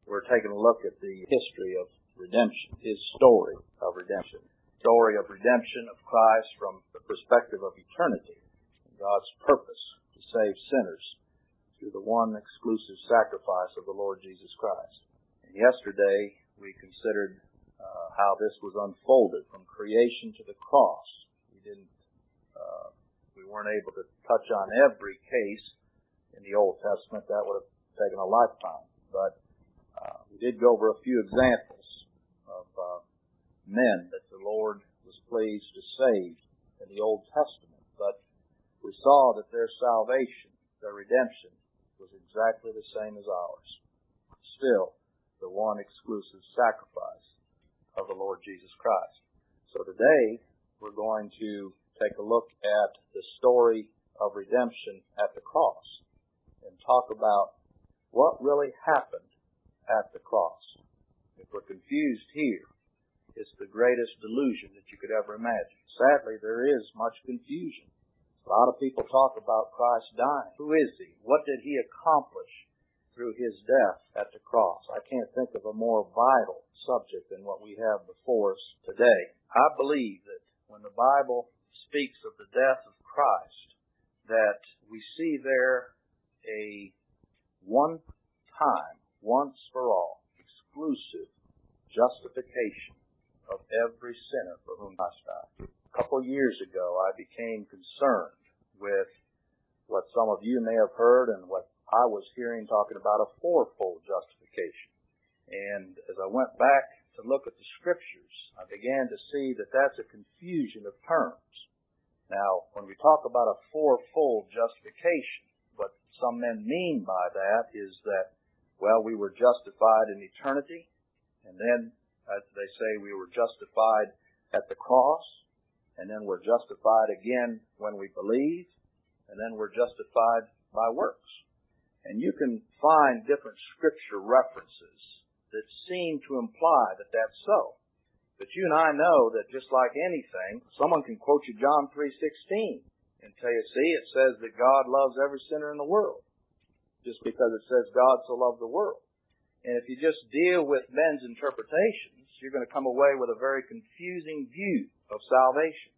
We're taking a look at the history of redemption, His story of redemption. Story of redemption of Christ from the perspective of eternity, God's purpose to save sinners through the one exclusive sacrifice of the Lord Jesus Christ. And yesterday we considered how this was unfolded from creation to the cross. We weren't able to touch on every case in the Old Testament. That would have taken a lifetime. But we did go over a few examples of men that the Lord was pleased to save in the Old Testament. But we saw that their salvation, their redemption, was exactly the same as ours. Still, the one exclusive sacrifice of the Lord Jesus Christ. So today, we're going to take a look at the story of redemption at the cross and talk about what really happened at the cross. If we're confused here, it's the greatest delusion that you could ever imagine. Sadly, there is much confusion. A lot of people talk about Christ dying. Who is He? What did He accomplish through His death at the cross? I can't think of a more vital subject than what we have before us today. I believe that when the Bible speaks of the death of Christ, that we see there a one-time, once-for-all, exclusive justification of every sinner for whom Christ died. A couple years ago, I became concerned with what some of you may have heard and what I was hearing talking about a fourfold justification. And as I went back to look at the Scriptures, I began to see that that's a confusion of terms. Now, when we talk about a fourfold justification, what some men mean by that is that, well, we were justified in eternity, and then, as they say, we were justified at the cross, and then we're justified again when we believe, and then we're justified by works. And you can find different Scripture references that seem to imply that that's so. But you and I know that just like anything, someone can quote you John 3:16 and tell you, see, it says that God loves every sinner in the world, just because it says God so loved the world. And if you just deal with men's interpretations, you're going to come away with a very confusing view of salvation.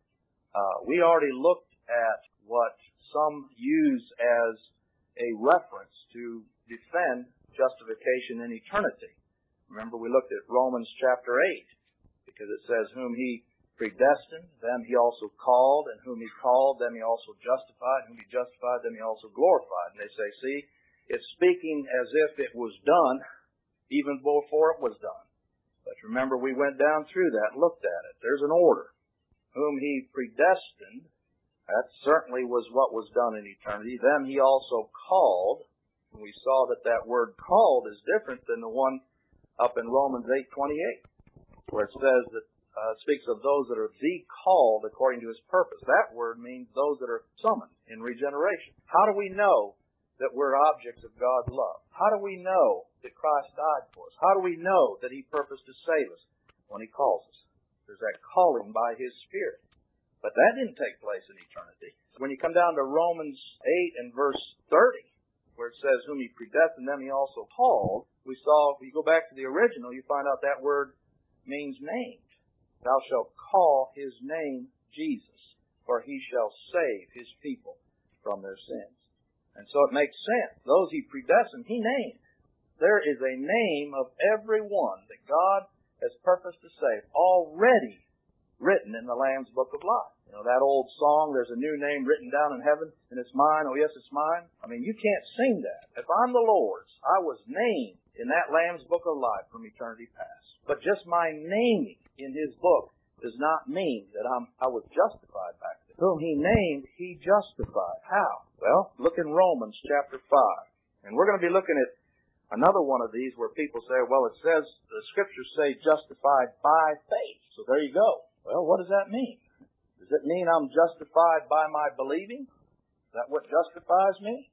We already looked at what some use as a reference to defend justification in eternity. Remember, we looked at Romans chapter 8, because it says, whom He predestined, them He also called, and whom He called, them He also justified, whom He justified, them He also glorified. And they say, see, it's speaking as if it was done even before it was done. But remember, we went down through that and looked at it. There's an order. Whom He predestined, that certainly was what was done in eternity. Them He also called. And we saw that that word called is different than the one up in Romans 8:28, where it says that speaks of those that are the called according to His purpose. That word means those that are summoned in regeneration. How do we know that we're objects of God's love? How do we know that Christ died for us? How do we know that He purposed to save us? When He calls us. There's that calling by His Spirit. But that didn't take place in eternity. When you come down to Romans 8 and verse 30, where it says, whom He predestined, them He also called, we saw, if you go back to the original, you find out that word means named. Thou shalt call His name Jesus, for He shall save His people from their sins. And so it makes sense. Those He predestined, He named. There is a name of every one that God has purposed to save, already written in the Lamb's Book of Life. You know, that old song, there's a new name written down in heaven, and it's mine, oh yes, it's mine. I mean, you can't sing that. If I'm the Lord's, I was named in that Lamb's Book of Life from eternity past. But just my naming in His book does not mean that I was justified back then. Whom He named, He justified. How? Well, look in Romans chapter 5. And we're going to be looking at another one of these where people say, well, it says, the Scriptures say justified by faith. So there you go. Well, what does that mean? Does it mean I'm justified by my believing? Is that what justifies me?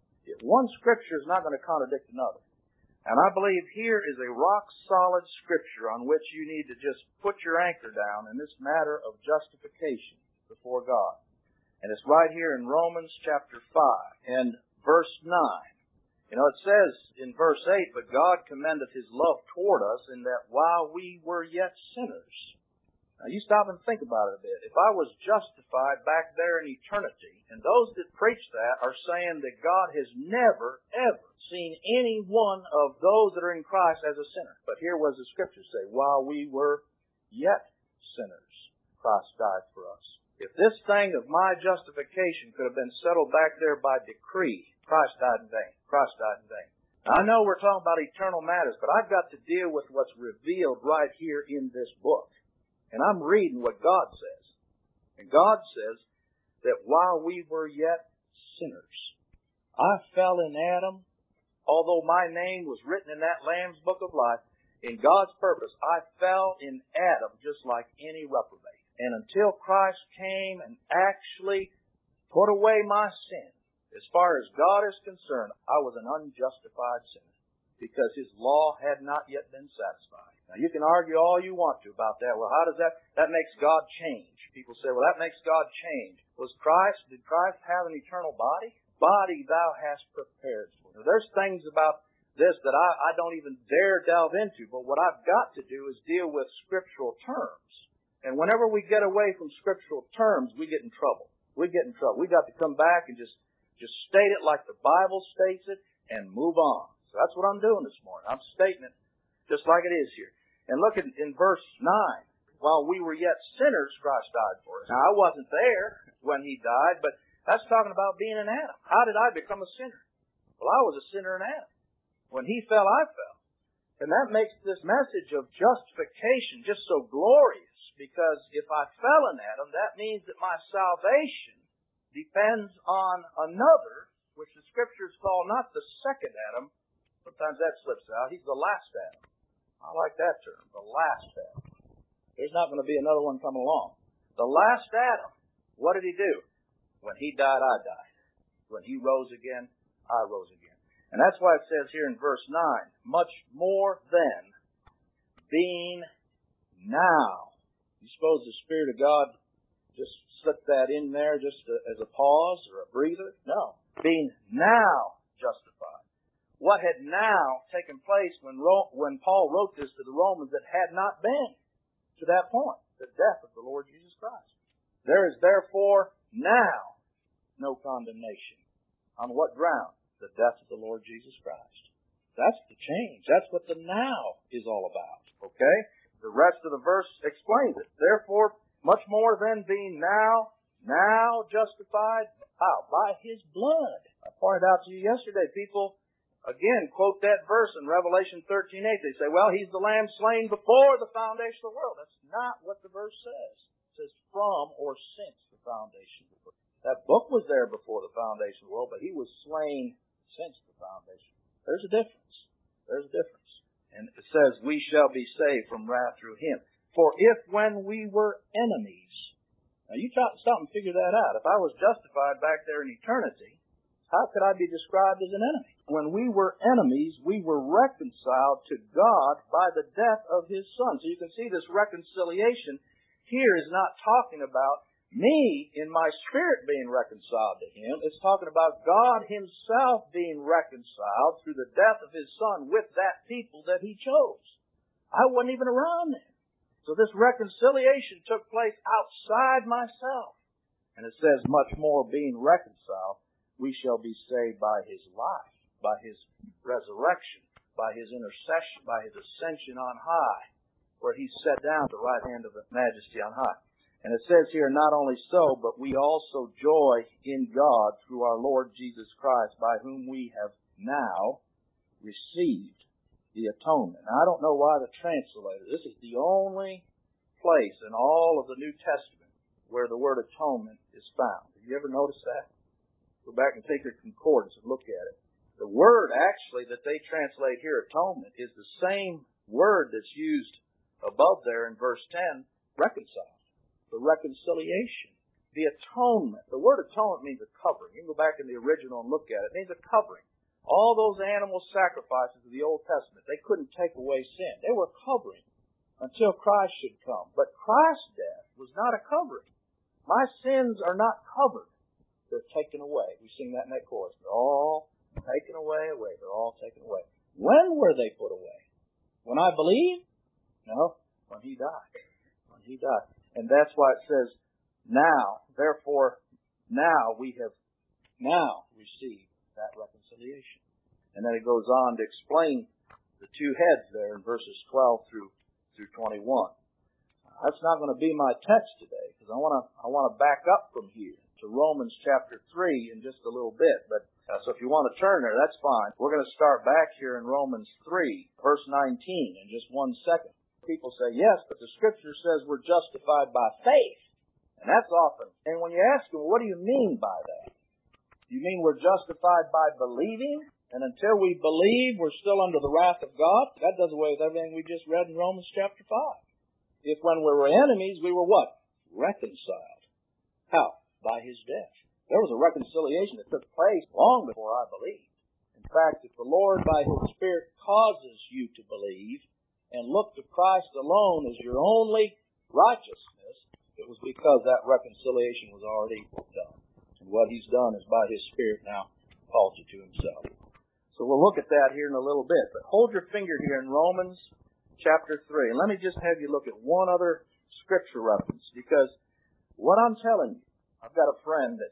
One Scripture is not going to contradict another. And I believe here is a rock-solid Scripture on which you need to just put your anchor down in this matter of justification before God. And it's right here in Romans chapter 5 and verse 9. You know, it says in verse 8, but God commendeth His love toward us in that while we were yet sinners. Now you stop and think about it a bit. If I was justified back there in eternity, and those that preach that are saying that God has never, ever seen any one of those that are in Christ as a sinner. But here was the Scripture say, while we were yet sinners, Christ died for us. If this thing of my justification could have been settled back there by decree, Christ died in vain. Christ died in vain. Now, I know we're talking about eternal matters, but I've got to deal with what's revealed right here in this book. And I'm reading what God says. And God says that while we were yet sinners, I fell in Adam, although my name was written in that Lamb's book of life, in God's purpose, I fell in Adam just like any reprobate. And until Christ came and actually put away my sin, as far as God is concerned, I was an unjustified sinner because His law had not yet been satisfied. Now, you can argue all you want to about that. Well, how does that makes God change? People say, well, that makes God change. Did Christ have an eternal body? Body thou hast prepared for. Now, there's things about this that I don't even dare delve into, but what I've got to do is deal with scriptural terms. And whenever we get away from scriptural terms, we get in trouble. We get in trouble. We've got to come back and just state it like the Bible states it and move on. So that's what I'm doing this morning. I'm stating it just like it is here. And look in verse 9. While we were yet sinners, Christ died for us. Now, I wasn't there when He died, but that's talking about being in Adam. How did I become a sinner? Well, I was a sinner in Adam. When he fell, I fell. And that makes this message of justification just so glorious, because if I fell in Adam, that means that my salvation depends on another, which the Scriptures call not the second Adam. Sometimes that slips out. He's the last Adam. I like that term, the last Adam. There's not going to be another one coming along. The last Adam, what did he do? When he died, I died. When he rose again, I rose again. And that's why it says here in verse 9, much more than being now. You suppose the Spirit of God just slipped that in there just as a pause or a breather? No. Being now justified. What had now taken place when Paul wrote this to the Romans that had not been to that point, the death of the Lord Jesus Christ. There is therefore now no condemnation. On what ground? The death of the Lord Jesus Christ. That's the change. That's what the now is all about. Okay? The rest of the verse explains it. Therefore, much more than being now justified, how? By His blood. I pointed out to you yesterday, people, again, quote that verse in Revelation 13:8. They say, well, He's the Lamb slain before the foundation of the world. That's not what the verse says. It says from or since the foundation of the world. That book was there before the foundation of the world, but He was slain since the foundation. There's a difference. There's a difference. And it says, we shall be saved from wrath through Him. For if when we were enemies, now you stop and figure that out. If I was justified back there in eternity, how could I be described as an enemy? When we were enemies, we were reconciled to God by the death of His Son. So you can see this reconciliation here is not talking about me in my spirit being reconciled to Him. It's talking about God Himself being reconciled through the death of His Son with that people that He chose. I wasn't even around then. So this reconciliation took place outside myself. And it says, much more being reconciled, we shall be saved by His life, by His resurrection, by His intercession, by His ascension on high, where He sat down at the right hand of the Majesty on high. And it says here, not only so, but we also joy in God through our Lord Jesus Christ, by whom we have now received the atonement. Now, I don't know why the translator, this is the only place in all of the New Testament where the word atonement is found. Have you ever noticed that? Go back and take your concordance and look at it. The word actually that they translate here, atonement, is the same word that's used above there in verse 10, reconcile. The reconciliation, the atonement. The word atonement means a covering. You can go back in the original and look at it. It means a covering. All those animal sacrifices of the Old Testament, they couldn't take away sin. They were covering until Christ should come. But Christ's death was not a covering. My sins are not covered. They're taken away. We sing that in that chorus. They're all Taken away. They're all taken away. When were they put away? When I believed? No, when He died. When He died. And that's why it says, now, therefore, now we have now received that reconciliation. And then it goes on to explain the two heads there in verses 12 through 21. That's not going to be my text today, because I want to back up from here to Romans chapter 3 in just a little bit. But so if you want to turn there, that's fine. We're going to start back here in Romans 3, verse 19, in just 1 second. People say, yes, but the Scripture says we're justified by faith. And that's often. And when you ask them, what do you mean by that? You mean we're justified by believing? And until we believe, we're still under the wrath of God? That does away with everything we just read in Romans chapter 5. If when we were enemies, we were what? Reconciled. How? By His death. There was a reconciliation that took place long before I believed. In fact, if the Lord by His Spirit causes you to believe and look to Christ alone as your only righteousness, it was because that reconciliation was already done. And what He's done is by His Spirit now calls you to Himself. So we'll look at that here in a little bit. But hold your finger here in Romans chapter 3. And let me just have you look at one other Scripture reference. Because what I'm telling you, I've got a friend that,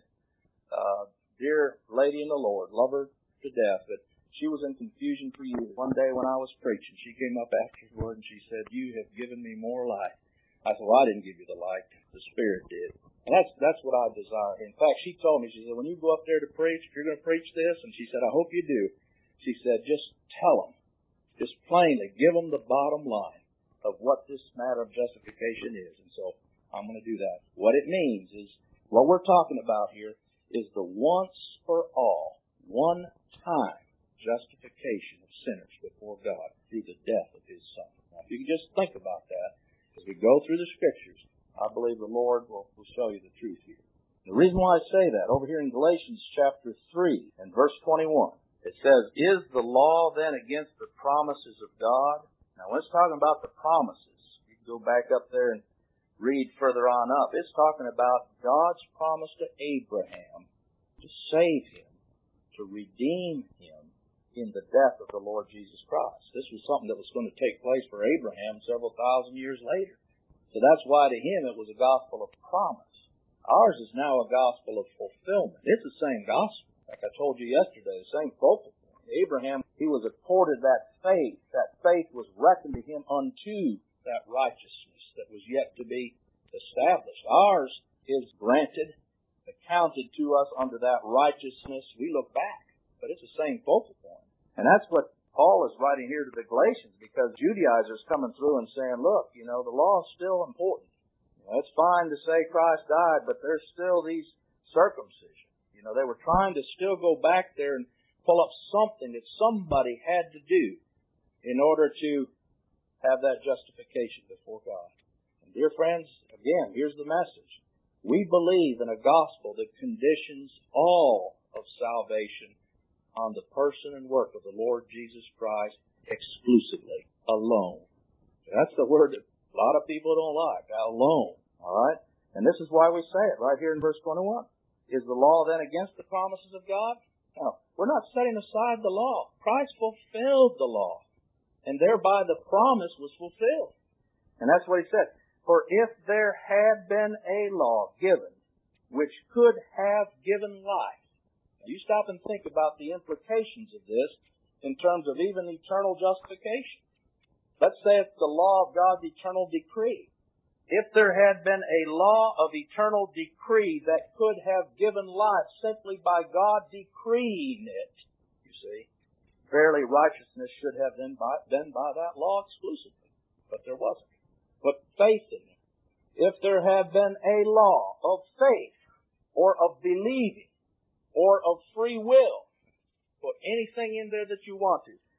dear lady in the Lord, love her to death, but she was in confusion for years. One day when I was preaching, she came up afterward and she said, you have given me more light. I said, well, I didn't give you the light. The Spirit did. And that's what I desire. In fact, she told me, she said, when you go up there to preach, if you're going to preach this, and she said, I hope you do. She said, just tell them, just plainly, give them the bottom line of what this matter of justification is. And so I'm going to do that. What it means is, what we're talking about here is the once for all, one time justification of sinners before God through the death of His Son. Now, if you can just think about that as we go through the Scriptures, I believe the Lord will show you the truth here. The reason why I say that, over here in Galatians chapter 3 and verse 21, it says, is the law then against the promises of God? Now, when it's talking about the promises, you can go back up there and read further on up. It's talking about God's promise to Abraham to save him, to redeem him in the death of the Lord Jesus Christ. This was something that was going to take place for Abraham several thousand years later. So that's why to him it was a gospel of promise. Ours is now a gospel of fulfillment. It's the same gospel. Like I told you yesterday, the same focal point. Abraham, he was accorded that faith. That faith was reckoned to him unto that righteousness that was yet to be established. Ours is granted, accounted to us under that righteousness. We look back, but it's the same focal point. And that's what Paul is writing here to the Galatians, because Judaizers coming through and saying, look, the law is still important. It's fine to say Christ died, but there's still these circumcisions. They were trying to still go back there and pull up something that somebody had to do in order to have that justification before God. And dear friends, again, here's the message. We believe in a gospel that conditions all of salvation on the person and work of the Lord Jesus Christ exclusively, alone. That's the word that a lot of people don't like, alone. All right? And this is why we say it right here in verse 21. Is the law then against the promises of God? No. We're not setting aside the law. Christ fulfilled the law, and thereby the promise was fulfilled. And that's what he said. For if there had been a law given which could have given life. Now you stop and think about the implications of this in terms of even eternal justification. Let's say it's the law of God's eternal decree. If there had been a law of eternal decree that could have given life simply by God decreeing it, you see, verily righteousness should have been by that law exclusively. But there wasn't. But faith in it. If there had been a law of faith or of believing or of free will, put anything in there that you want to,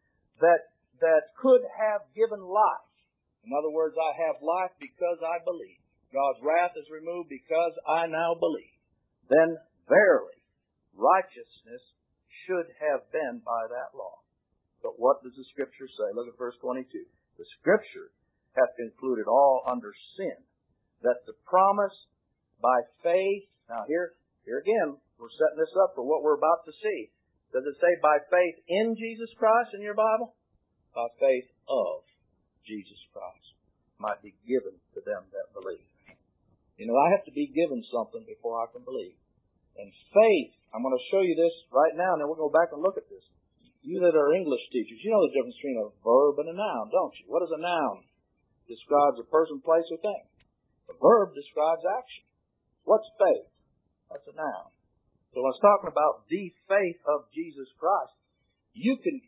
that could have given life. In other words, I have life because I believe. God's wrath is removed because I now believe. Then, verily, righteousness should have been by that law. But what does the Scripture say? Look at verse 22. The Scripture hath concluded all under sin, that the promise by faith, now here again, we're setting this up for what we're about to see. Does it say by faith in Jesus Christ in your Bible? By faith of Jesus Christ. Might be given to them that believe. You know, I have to be given something before I can believe. And faith, I'm going to show you this right now, and then we'll go back and look at this. You that are English teachers, you know the difference between a verb and a noun, don't you? What is a noun? Describes a person, place, or thing. A verb describes action. What's faith? That's a noun. So when I was talking about the faith of Jesus Christ, you can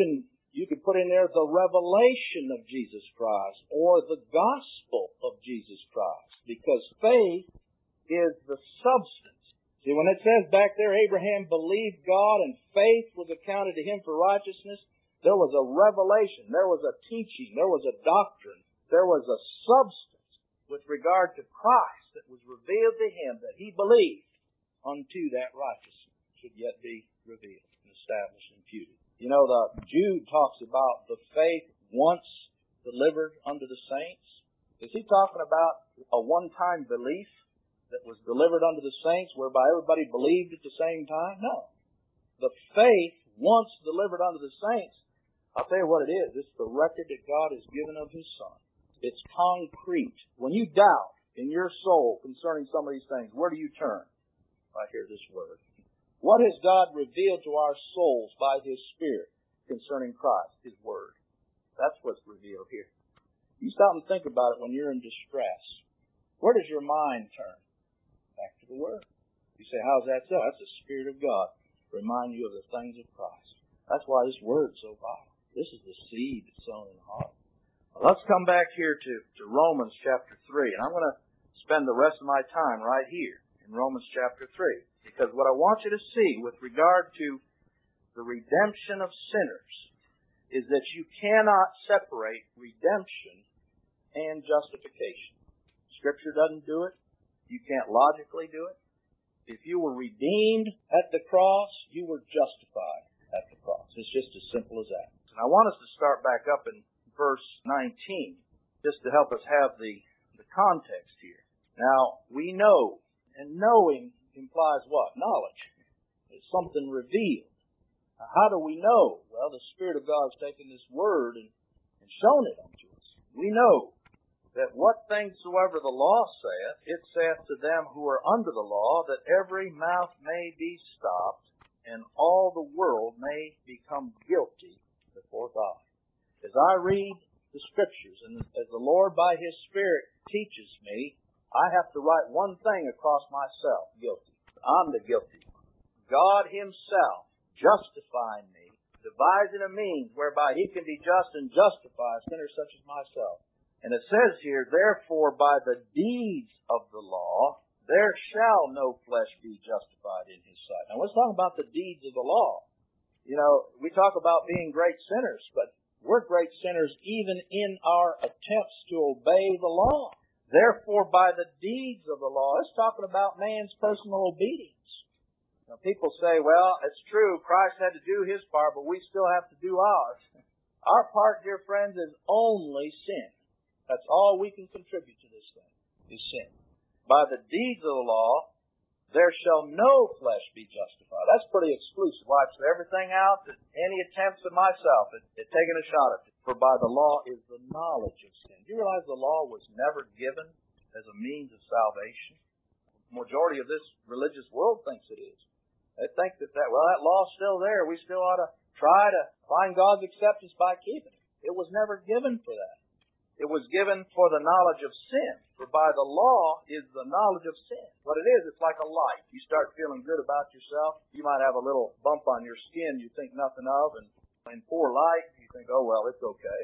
put in there the revelation of Jesus Christ or the gospel of Jesus Christ, because faith is the substance. See, when it says back there, Abraham believed God and faith was accounted to him for righteousness, there was a revelation, there was a teaching, there was a doctrine, there was a substance with regard to Christ that was revealed to him that he believed unto that righteousness should yet be revealed and established and imputed. You know, Jude talks about the faith once delivered unto the saints. Is he talking about a one-time belief that was delivered unto the saints whereby everybody believed at the same time? No. The faith once delivered unto the saints, I'll tell you what it is. It's the record that God has given of His Son. It's concrete. When you doubt in your soul concerning some of these things, where do you turn? Right here, this word. What has God revealed to our souls by His Spirit concerning Christ? His Word. That's what's revealed here. You stop and think about it when you're in distress. Where does your mind turn? Back to the Word. You say, how's that so? That's the Spirit of God. Remind you of the things of Christ. That's why this Word's so vital. This is the seed that's sown in the heart. Well, let's come back here to Romans chapter 3. And I'm going to spend the rest of my time right here in Romans chapter 3. Because what I want you to see with regard to the redemption of sinners is that you cannot separate redemption and justification. Scripture doesn't do it. You can't logically do it. If you were redeemed at the cross, you were justified at the cross. It's just as simple as that. And I want us to start back up in verse 19, just to help us have the context here. Now, we know, and knowing implies what? Knowledge. It's something revealed. Now, how do we know? Well, the Spirit of God has taken this Word and shown it unto us. We know that what things soever the law saith, it saith to them who are under the law, that every mouth may be stopped, and all the world may become guilty before God. As I read the Scriptures, and as the Lord by His Spirit teaches me, I have to write one thing across myself, guilty. I'm the guilty one. God Himself justifying me, devising a means whereby He can be just and justify sinners such as myself. And it says here, therefore by the deeds of the law, there shall no flesh be justified in His sight. Now let's talk about the deeds of the law. You know, we talk about being great sinners, but we're great sinners even in our attempts to obey the law. Therefore, by the deeds of the law, it's talking about man's personal obedience. Now, people say, well, it's true, Christ had to do His part, but we still have to do ours. Our part, dear friends, is only sin. That's all we can contribute to this thing, is sin. By the deeds of the law, there shall no flesh be justified. That's pretty exclusive. Wipes everything out, any attempts of myself at taking a shot at it. For by the law is the knowledge of sin. Do you realize the law was never given as a means of salvation? The majority of this religious world thinks it is. They think that law's still there. We still ought to try to find God's acceptance by keeping it. It was never given for that. It was given for the knowledge of sin. For by the law is the knowledge of sin. What it is, it's like a light. You start feeling good about yourself. You might have a little bump on your skin you think nothing of, and in poor light, you think, oh, well, it's okay.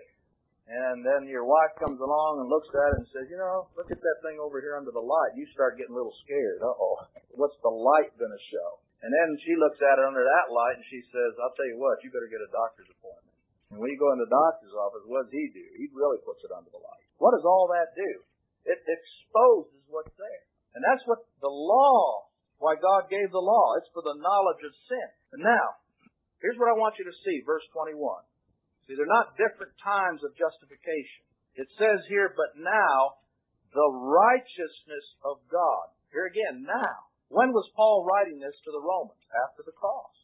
And then your wife comes along and looks at it and says, you know, look at that thing over here under the light. You start getting a little scared. Uh-oh, what's the light going to show? And then she looks at it under that light and she says, I'll tell you what, you better get a doctor's appointment. And when you go in the doctor's office, what does he do? He really puts it under the light. What does all that do? It exposes what's there. And that's what the law, why God gave the law. It's for the knowledge of sin. And now, here's what I want you to see, verse 21. See, they're not different times of justification. It says here, but now, the righteousness of God. Here again, now. When was Paul writing this to the Romans? After the cross.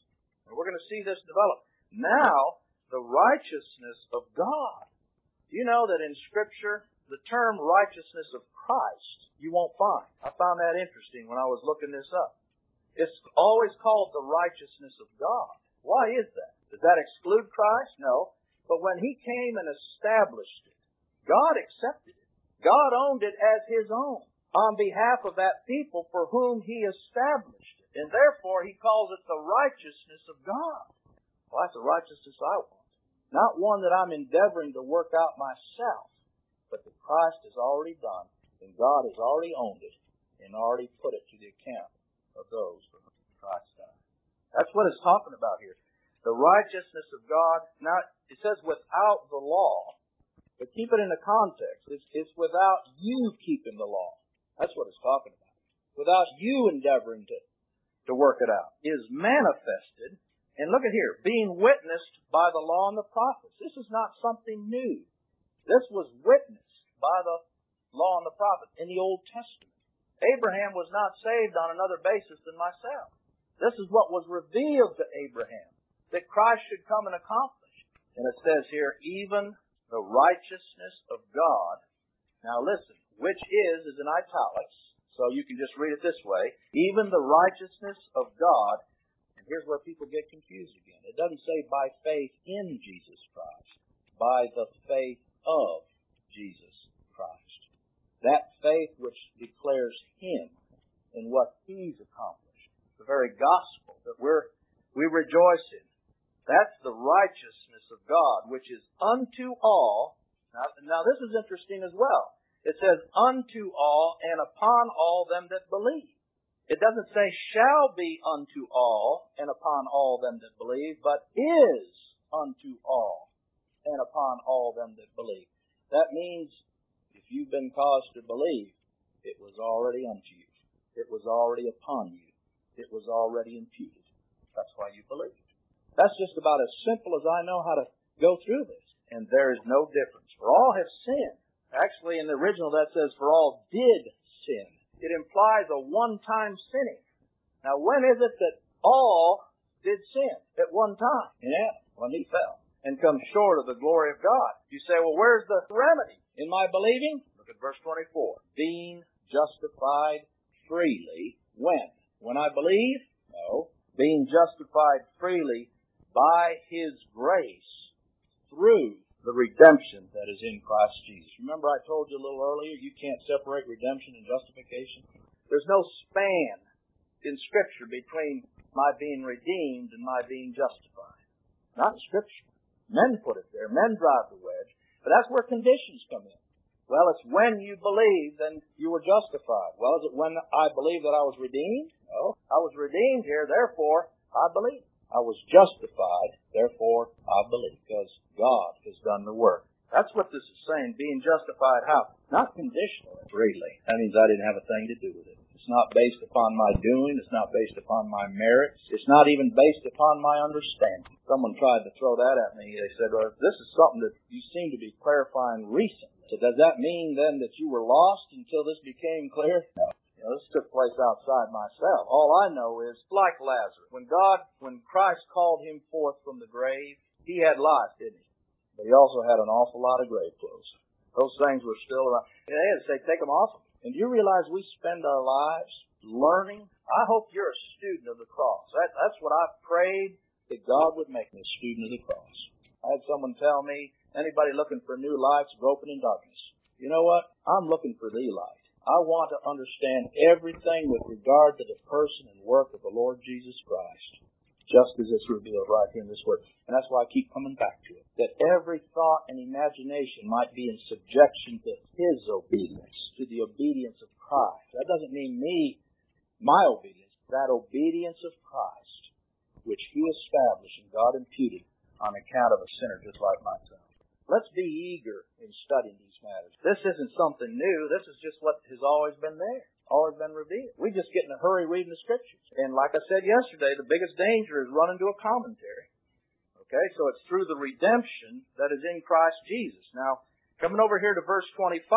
And we're going to see this develop. Now, the righteousness of God. Do you know that in Scripture, the term righteousness of Christ, you won't find. I found that interesting when I was looking this up. It's always called the righteousness of God. Why is that? Does that exclude Christ? No. But when He came and established it, God accepted it. God owned it as His own on behalf of that people for whom He established it. And therefore, He calls it the righteousness of God. Well, that's the righteousness I want. Not one that I'm endeavoring to work out myself, but that Christ has already done, and God has already owned it, and already put it to the account of those for whom Christ died. That's what it's talking about here. The righteousness of God. Now, it says without the law, but keep it in the context. It's without you keeping the law. That's what it's talking about. Without you endeavoring to work it out. Is manifested. And look at here. Being witnessed by the law and the prophets. This is not something new. This was witnessed by the law and the prophets in the Old Testament. Abraham was not saved on another basis than myself. This is what was revealed to Abraham, that Christ should come and accomplish. And it says here, even the righteousness of God. Now listen, which is in italics, so you can just read it this way. Even the righteousness of God. And here's where people get confused again. It doesn't say by faith in Jesus Christ. By the faith of Jesus Christ. That faith which declares Him and what He's accomplished. The very gospel that we rejoice in. That's the righteousness of God, which is unto all. Now this is interesting as well. It says unto all and upon all them that believe. It doesn't say shall be unto all and upon all them that believe, but is unto all and upon all them that believe. That means if you've been caused to believe, it was already unto you. It was already upon you. It was already imputed. That's why you believe. That's just about as simple as I know how to go through this. And there is no difference. For all have sinned. Actually, in the original that says, for all did sin. It implies a one-time sinning. Now, when is it that all did sin? At one time. In Adam, when he fell. And come short of the glory of God. You say, well, where's the remedy in my believing? Look at verse 24. Being justified freely. When? When I believe? No. Being justified freely by His grace through the redemption that is in Christ Jesus. Remember I told you a little earlier, you can't separate redemption and justification. There's no span in Scripture between my being redeemed and my being justified. Not in Scripture. Men put it there. Men drive the wedge. But that's where conditions come in. Well, it's when you believe, then you were justified. Well, is it when I believe that I was redeemed? No. I was redeemed here, therefore I believe. I was justified, therefore I believe, because God has done the work. That's what this is saying, being justified how? Not conditionally, freely. That means I didn't have a thing to do with it. It's not based upon my doing. It's not based upon my merits. It's not even based upon my understanding. Someone tried to throw that at me. They said, well, this is something that you seem to be clarifying recently. So does that mean then that you were lost until this became clear? No. This took place outside myself. All I know is, like Lazarus, when Christ called him forth from the grave, he had life, didn't he? But he also had an awful lot of grave clothes. Those things were still around. And they had to say, take them off him. And do you realize we spend our lives learning? I hope you're a student of the cross. That's what I've prayed, that God would make me a student of the cross. I had someone tell me, anybody looking for new lights groping in darkness. You know what? I'm looking for the light. I want to understand everything with regard to the person and work of the Lord Jesus Christ, just as it's revealed right here in this word. And that's why I keep coming back to it. That every thought and imagination might be in subjection to His obedience, to the obedience of Christ. That doesn't mean me, my obedience. That obedience of Christ, which He established and God imputed on account of a sinner just like myself. Let's be eager in studying these matters. This isn't something new. This is just what has always been there, always been revealed. We just get in a hurry reading the Scriptures. And like I said yesterday, the biggest danger is running to a commentary. Okay, so it's through the redemption that is in Christ Jesus. Now, coming over here to verse 25,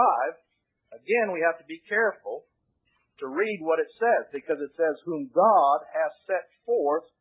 again, we have to be careful to read what it says, because it says, whom God hath set forth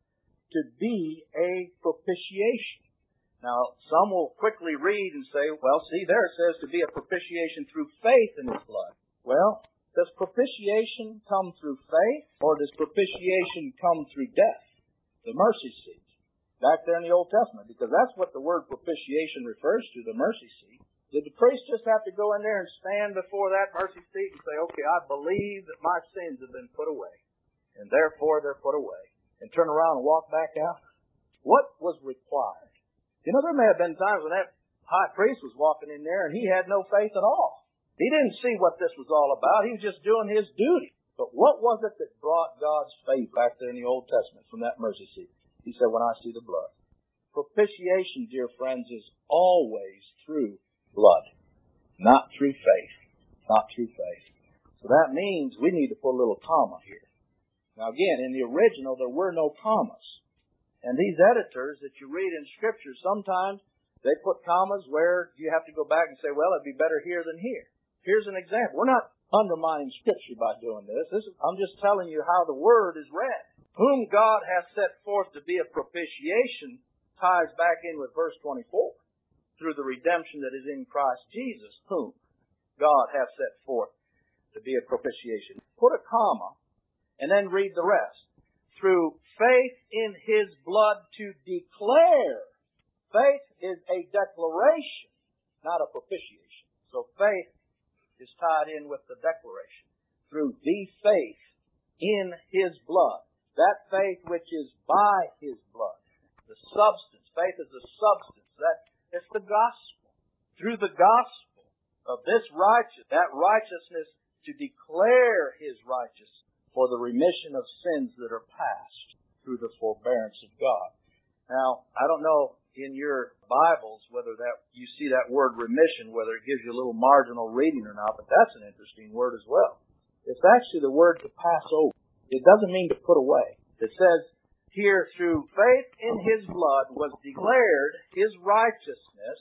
to be a propitiation. Now, some will quickly read and say, well, see, there it says to be a propitiation through faith in His blood. Well, does propitiation come through faith, or does propitiation come through death? The mercy seat. Back there in the Old Testament, because that's what the word propitiation refers to, the mercy seat. Did the priest just have to go in there and stand before that mercy seat and say, okay, I believe that my sins have been put away, and therefore they're put away, and turn around and walk back out? What was required? You know, there may have been times when that high priest was walking in there and he had no faith at all. He didn't see what this was all about. He was just doing his duty. But what was it that brought God's faith back there in the Old Testament from that mercy seat? He said, when I see the blood. Propitiation, dear friends, is always through blood, not through faith. Not through faith. So that means we need to put a little comma here. Now again, in the original, there were no commas. And these editors that you read in Scripture, sometimes they put commas where you have to go back and say, well, it'd be better here than here. Here's an example. We're not undermining Scripture by doing this. I'm just telling you how the Word is read. Whom God hath set forth to be a propitiation ties back in with verse 24. Through the redemption that is in Christ Jesus, whom God hath set forth to be a propitiation. Put a comma and then read the rest. Through faith in His blood to declare. Faith is a declaration, not a propitiation. So faith is tied in with the declaration. Through the faith in His blood. That faith which is by His blood. The substance. Faith is the substance. It's the gospel. Through the gospel of this righteousness, that righteousness to declare His righteousness for the remission of sins that are past through the forbearance of God. Now, I don't know in your Bibles whether that you see that word remission, whether it gives you a little marginal reading or not, but that's an interesting word as well. It's actually the word to pass over. It doesn't mean to put away. It says here, through faith in His blood was declared His righteousness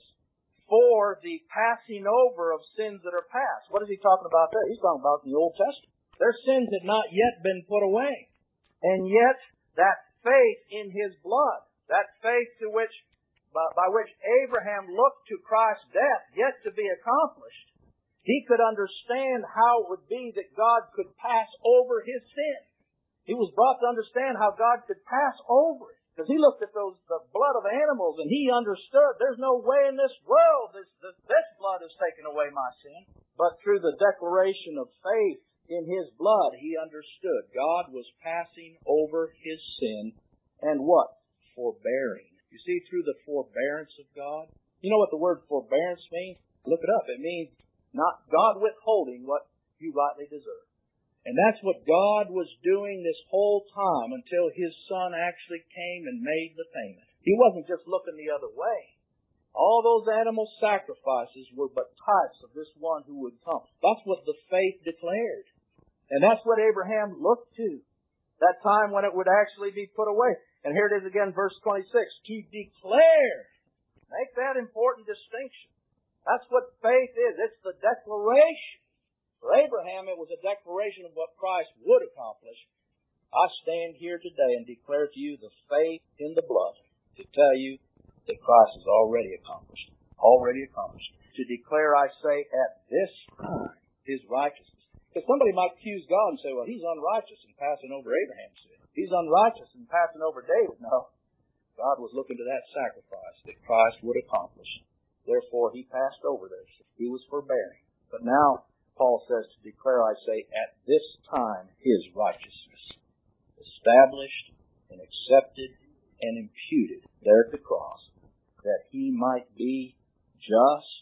for the passing over of sins that are past. What is he talking about there? He's talking about the Old Testament. Their sins had not yet been put away. And yet, that faith in His blood, that faith to which, by which Abraham looked to Christ's death yet to be accomplished, he could understand how it would be that God could pass over his sin. He was brought to understand how God could pass over it. Because he looked at the blood of animals and he understood there's no way in this world this blood has taken away my sin. But through the declaration of faith in His blood, he understood God was passing over his sin and what? Forbearing. You see, through the forbearance of God. You know what the word forbearance means? Look it up. It means not God withholding what you rightly deserve. And that's what God was doing this whole time until His Son actually came and made the payment. He wasn't just looking the other way. All those animal sacrifices were but types of this one who would come. That's what the faith declared. And that's what Abraham looked to. That time when it would actually be put away. And here it is again, verse 26. To declare. Make that important distinction. That's what faith is. It's the declaration. For Abraham, it was a declaration of what Christ would accomplish. I stand here today and declare to you the faith in the blood to tell you that Christ has already accomplished. Already accomplished. To declare, I say, at this time, His righteousness. Because somebody might accuse God and say, well, He's unrighteous in passing over Abraham's sin. He's unrighteous in passing over David. No. God was looking to that sacrifice that Christ would accomplish. Therefore, He passed over their sin. He was forbearing. But now, Paul says to declare, I say, at this time, His righteousness, established and accepted and imputed there at the cross, that He might be just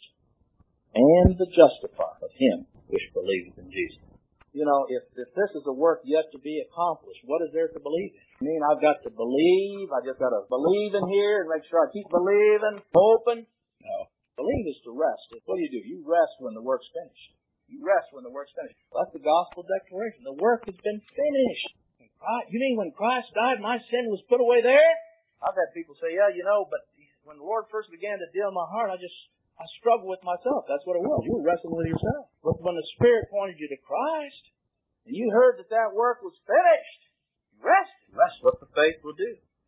and the justifier of him which believeth in Jesus. You know, if this is a work yet to be accomplished, what is there to believe in? I mean, I've got to believe, I just got to believe in here and make sure I keep believing, hoping. No. Believe is to rest. What do? You rest when the work's finished. You rest when the work's finished. That's the gospel declaration. The work has been finished. You mean when Christ died, my sin was put away there? I've had people say, yeah, you know, but when the Lord first began to deal in my heart, I struggled with myself. That's what it was. You were wrestling with yourself. But when the Spirit pointed you to Christ, and you heard that work was finished, you rested. That's what the faith will do. And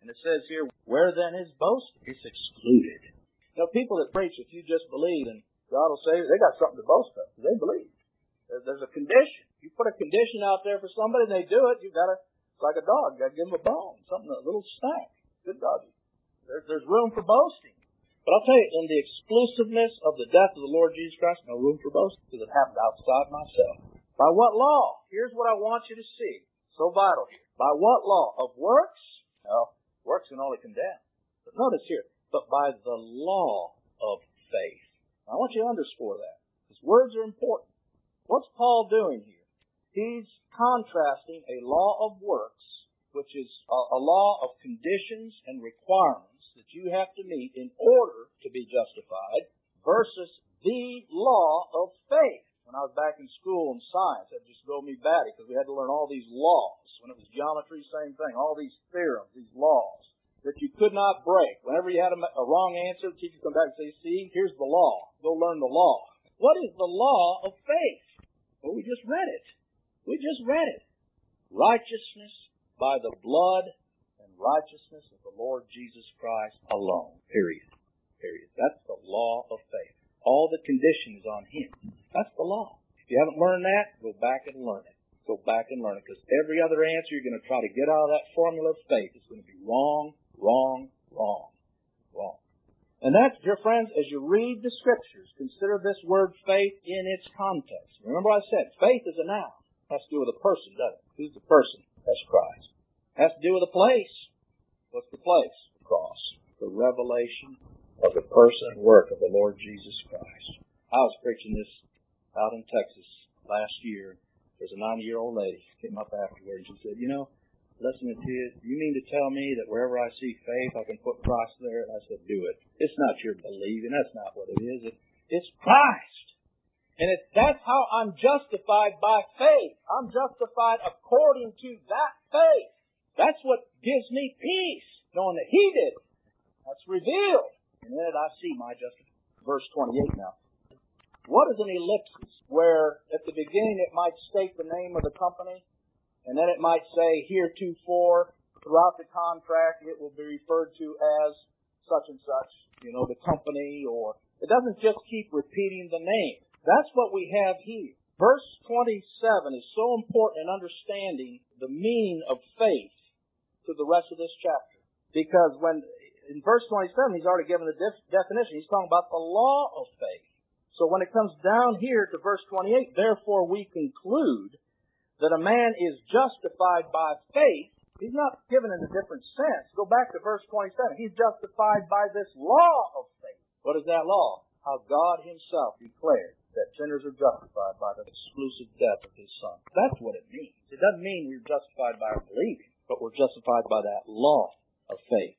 And it says here, where then is boasting? It's excluded. You know, people that preach, if you just believe and God will save you, they got something to boast of. They believe. There's a condition. You put a condition out there for somebody and they do it, you've got to, it's like a dog, you've got to give them a bone, something, a little snack. Good doggy. There's room for boasting. But I'll tell you, in the exclusiveness of the death of the Lord Jesus Christ, no room for boasting because it happened outside myself. By what law? Here's what I want you to see. So vital here. By what law? Of works? No, works can only condemn. But notice here, but by the law of faith. I want you to underscore that. Because words are important. What's Paul doing here? He's contrasting a law of works, which is a law of conditions and requirements that you have to meet in order to be justified, versus the law of faith. When I was back in school in science, that just drove me batty because we had to learn all these laws. When it was geometry, same thing. All these theorems, these laws that you could not break. Whenever you had a wrong answer, the teacher would come back and say, see, here's the law. Go learn the law. What is the law of faith? Well, we just read it. We just read it. Righteousness by the blood and righteousness of the Lord Jesus Christ alone. Period. Period. That's the law of faith. All the conditions on Him. That's the law. If you haven't learned that, go back and learn it. Go back and learn it. Because every other answer you're going to try to get out of that formula of faith is going to be wrong, wrong, wrong, wrong. And that's, dear friends, as you read the Scriptures, consider this word faith in its context. Remember I said, faith is a noun. It has to do with a person, doesn't it? Who's the person? That's Christ. It has to do with a place. What's the place? The cross. The revelation of the person and work of the Lord Jesus Christ. I was preaching this out in Texas last year. There's a 90-year-old lady came up afterwards and she said, you know, listening to you mean to tell me that wherever I see faith, I can put Christ there? And I said, do it. It's not your believing. That's not what it is. It's Christ. And that's how I'm justified by faith. I'm justified according to that faith. That's what gives me peace, knowing that He did it. That's revealed. And in it I see my justification. Verse 28 now. What is an ellipsis? Where at the beginning it might state the name of the company, and then it might say heretofore. Throughout the contract it will be referred to as such and such, the company, or it doesn't just keep repeating the name. That's what we have here. Verse 27 is so important in understanding the meaning of faith to the rest of this chapter. Because when in verse 27, he's already given the definition. He's talking about the law of faith. So when it comes down here to verse 28, therefore we conclude that a man is justified by faith. He's not given in a different sense. Go back to verse 27. He's justified by this law of faith. What is that law? How God Himself declared that sinners are justified by the exclusive death of His Son. That's what it means. It doesn't mean we're justified by our believing, but we're justified by that law of faith.